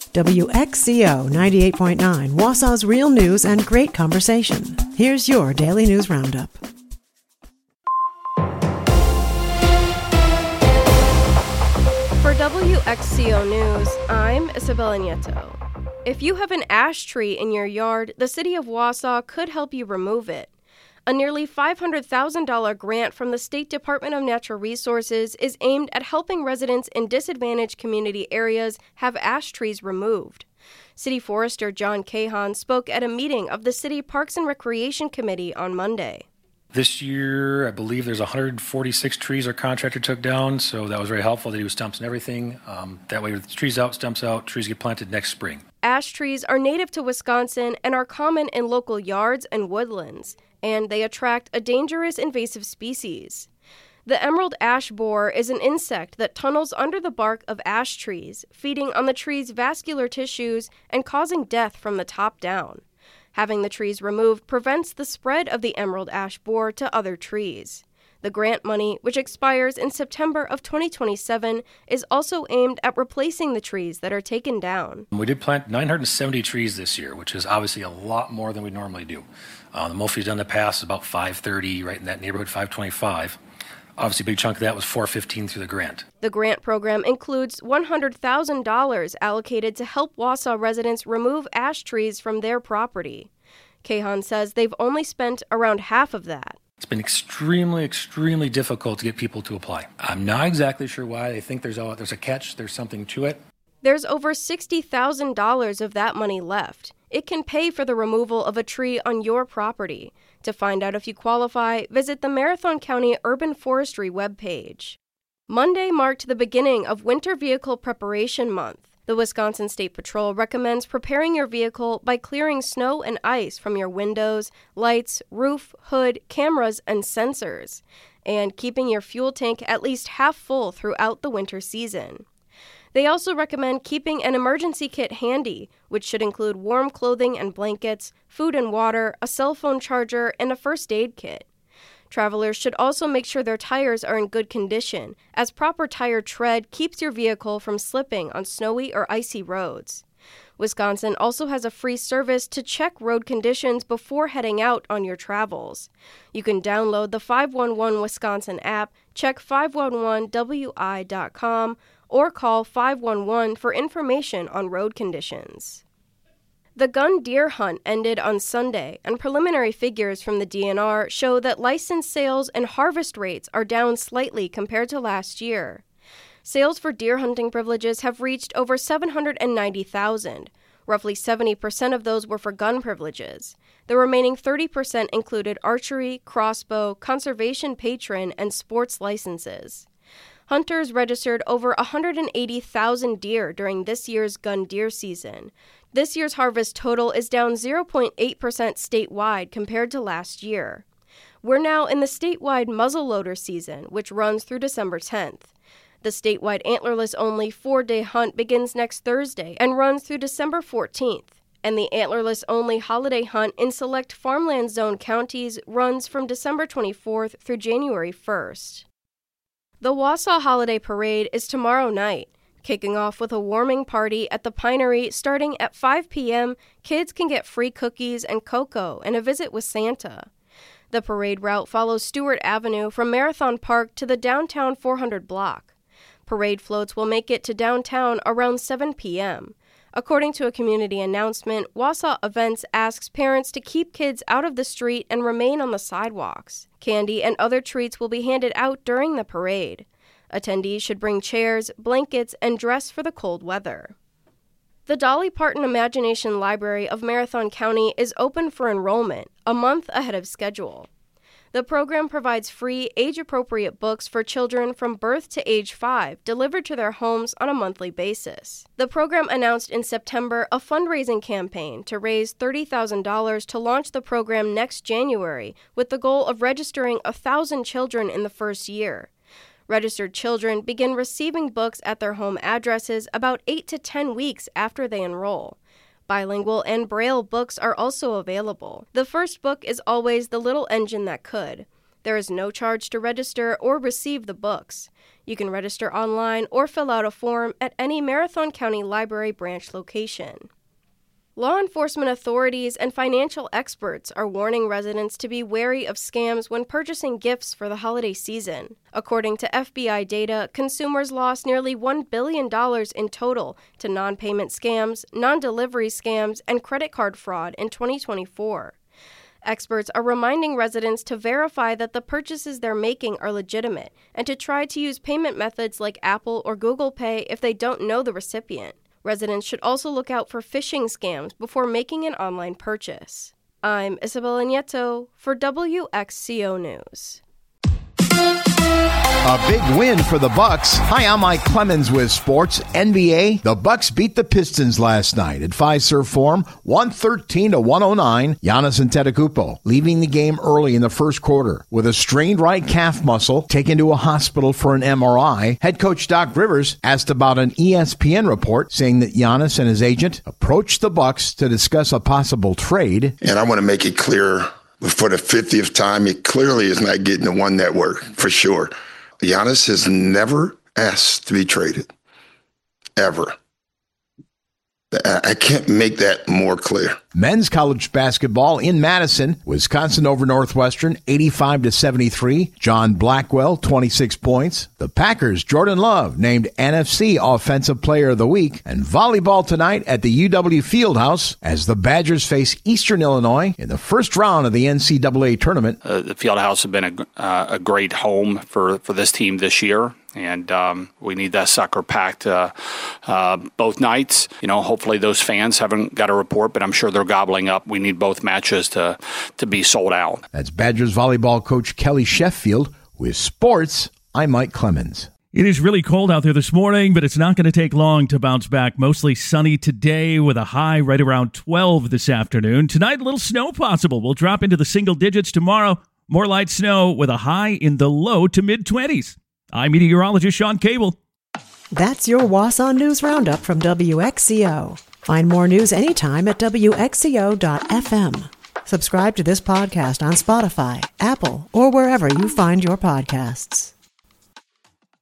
WXCO 98.9, Wausau's real news and great conversation. Here's your Daily News Roundup. For WXCO News, I'm Isabella Nieto. If you have an ash tree in your yard, the City of Wausau could help you remove it. A nearly $500,000 grant from the State Department of Natural Resources is aimed at helping residents in disadvantaged community areas have ash trees removed. City Forester John Cahan spoke at a meeting of the City Parks and Recreation Committee on Monday. This year, I believe there's 146 trees our contractor took down, so that was very helpful. They do stumps and everything. That way, with the trees out, stumps out, trees get planted next spring. Ash trees are native to Wisconsin and are common in local yards and woodlands, and they attract a dangerous invasive species. The emerald ash borer is an insect that tunnels under the bark of ash trees, feeding on the tree's vascular tissues and causing death from the top down. Having the trees removed prevents the spread of the emerald ash borer to other trees. The grant money, which expires in September of 2027, is also aimed at replacing the trees that are taken down. We did plant 970 trees this year, which is obviously a lot more than we normally do. The most we've done in the past is about 530, right in that neighborhood, 525. Obviously, a big chunk of that was 415 through the grant. The grant program includes $100,000 allocated to help Wausau residents remove ash trees from their property. Cahan says they've only spent around half of that. It's been extremely difficult to get people to apply. I'm not exactly sure why. They think there's a catch, there's something to it. There's over $60,000 of that money left. It can pay for the removal of a tree on your property. To find out if you qualify, visit the Marathon County Urban Forestry webpage. Monday marked the beginning of Winter Vehicle Preparation Month. The Wisconsin State Patrol recommends preparing your vehicle by clearing snow and ice from your windows, lights, roof, hood, cameras, and sensors, and keeping your fuel tank at least half full throughout the winter season. They also recommend keeping an emergency kit handy, which should include warm clothing and blankets, food and water, a cell phone charger, and a first aid kit. Travelers should also make sure their tires are in good condition, as proper tire tread keeps your vehicle from slipping on snowy or icy roads. Wisconsin also has a free service to check road conditions before heading out on your travels. You can download the 511 Wisconsin app, check 511wi.com, or call 511 for information on road conditions. The gun deer hunt ended on Sunday, and preliminary figures from the DNR show that licensed sales and harvest rates are down slightly compared to last year. Sales for deer hunting privileges have reached over 790,000. Roughly 70% of those were for gun privileges. The remaining 30% included archery, crossbow, conservation patron, and sports licenses. Hunters registered over 180,000 deer during this year's gun deer season. This year's harvest total is down 0.8% statewide compared to last year. We're now in the statewide muzzleloader season, which runs through December 10th. The statewide antlerless-only 4-day hunt begins next Thursday and runs through December 14th, and the antlerless-only holiday hunt in select farmland zone counties runs from December 24th through January 1st. The Wausau Holiday Parade is tomorrow night. Kicking off with a warming party at the Pinery starting at 5 p.m., kids can get free cookies and cocoa and a visit with Santa. The parade route follows Stewart Avenue from Marathon Park to the downtown 400 block. Parade floats will make it to downtown around 7 p.m. According to a community announcement, Wausau Events asks parents to keep kids out of the street and remain on the sidewalks. Candy and other treats will be handed out during the parade. Attendees should bring chairs, blankets, and dress for the cold weather. The Dolly Parton Imagination Library of Marathon County is open for enrollment, a month ahead of schedule. The program provides free, age-appropriate books for children from birth to age 5, delivered to their homes on a monthly basis. The program announced in September a fundraising campaign to raise $30,000 to launch the program next January, with the goal of registering 1,000 children in the first year. Registered children begin receiving books at their home addresses about 8 to 10 weeks after they enroll. Bilingual and Braille books are also available. The first book is always The Little Engine That Could. There is no charge to register or receive the books. You can register online or fill out a form at any Marathon County Library branch location. Law enforcement authorities and financial experts are warning residents to be wary of scams when purchasing gifts for the holiday season. According to FBI data, consumers lost nearly $1 billion in total to non-payment scams, non-delivery scams, and credit card fraud in 2024. Experts are reminding residents to verify that the purchases they're making are legitimate and to try to use payment methods like Apple or Google Pay if they don't know the recipient. Residents should also look out for phishing scams before making an online purchase. I'm Isabella Nieto for WXCO News. A big win for the Bucks. Hi, I'm Mike Clemens with sports. NBA, the Bucks beat the Pistons last night at Fiserv Forum, 113-109. Giannis Antetokounmpo leaving the game early in the first quarter with a strained right calf muscle, taken to a hospital for an MRI. Head coach Doc Rivers asked about an ESPN report saying that Giannis and his agent approached the Bucks to discuss a possible trade. And I want to make it clear for the 50th time, it clearly is not getting to one network, for sure. Giannis has never asked to be traded, ever. I can't make that more clear. Men's college basketball in Madison, Wisconsin over Northwestern, 85-73. John Blackwell, 26 points. The Packers' Jordan Love named NFC Offensive Player of the Week. And volleyball tonight at the UW Fieldhouse as the Badgers face Eastern Illinois in the first round of the NCAA tournament. The Fieldhouse has been a great home for this team this year. And we need that sucker packed both nights. You know, hopefully those fans haven't got a report, but I'm sure they're gobbling up. We need both matches to be sold out. That's Badgers volleyball coach Kelly Sheffield. With sports, I'm Mike Clemens. It is really cold out there this morning, but it's not going to take long to bounce back. Mostly sunny today with a high right around 12 this afternoon. Tonight, a little snow possible. We'll drop into the single digits tomorrow. More light snow with a high in the low to mid-20s. I'm meteorologist Sean Cable. That's your Wausau News Roundup from WXCO. Find more news anytime at WXCO.FM. Subscribe to this podcast on Spotify, Apple, or wherever you find your podcasts.